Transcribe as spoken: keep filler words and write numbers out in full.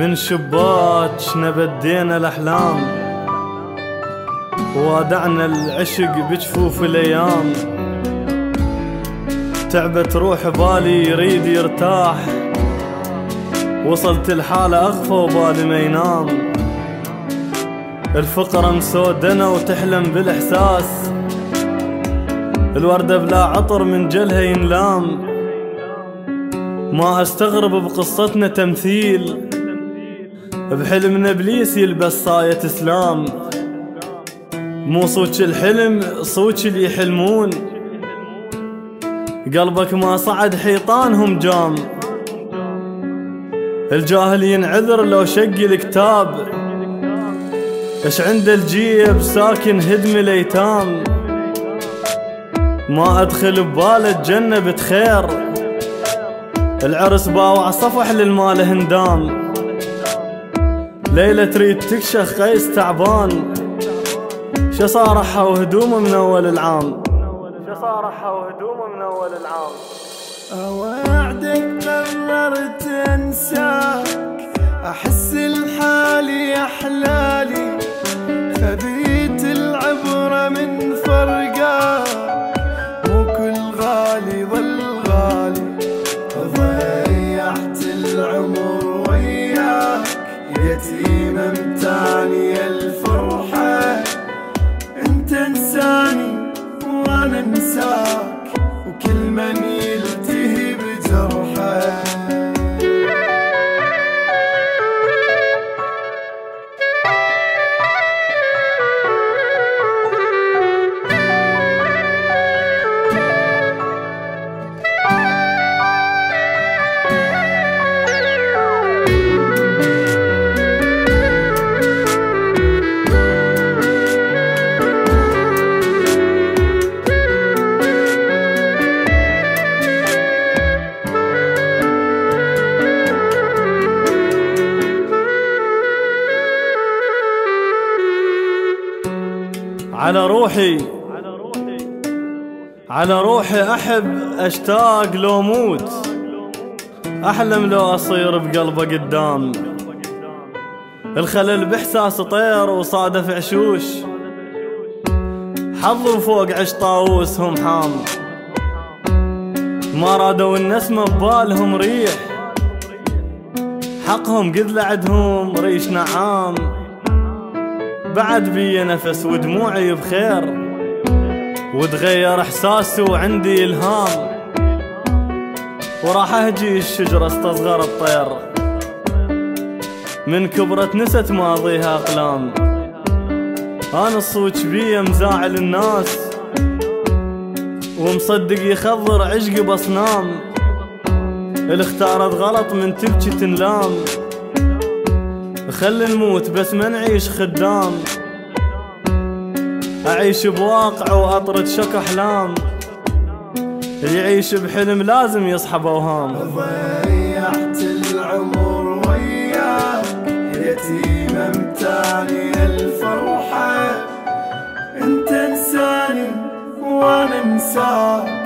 من شباكنا بدينا الأحلام، وادعنا العشق بجفوف الأيام. تعبت روح بالي يريد يرتاح، وصلت الحالة أغفى وبالي ما ينام. الفقرة مسودنا وتحلم بالإحساس، الوردة بلا عطر من جلها ينلام. ما استغرب بقصتنا تمثيل، بحلمنا ابليس يلبس صاية اسلام. مو صوت الحلم صوت اللي يحلمون، قلبك ما صعد حيطانهم جام. الجاهل ينعذر لو شق الكتاب، اش عند الجيب ساكن هدم الايتام. ما ادخل بباله الجنة بتخير، العرس باوع صفح للمال هندام. ليلة تريد تكشخ قيس تعبان، شو صارحها وهدومه من اول العام. شو صارحها وهدومه من اول العام. اوعدك قررت انساك، احس الحالي احلالي، خذيت العبرة من فرقاك. مو كل غالي ظل غالي، ضيعت العمر وياك. يتيمة امتاني الفرحة، انت انساني وانا انساك، وكل من يلتهي بجرحه. على روحي على روحي أحب أشتاق لو موت، أحلم لو أصير بقلبه قدام. الخلل بإحساس طير وصادف عشوش، حظوا فوق عش طاووسهم حام. ما رادوا النسمة ببالهم ريح، حقهم قد لعدهم ريش نعام. بعد بي نفس ودموعي بخير، وتغير احساسي وعندي الهام. وراح اهجي الشجرة استصغر الطير، من كبرت نست ماضيها اقلام. انا الصوت بي مزاعل الناس، ومصدق يخضر عشقي باصنام. اللي اختارت غلط من تبكي تنلام، خلي نموت بس ما نعيش خدام. أعيش بواقع وأطرد شك أحلام، اللي يعيش بحلم لازم يصحب أوهام. ضيعت العمر وياك، يتيمة امتاني الفرحة، انت انساني وانا انساك،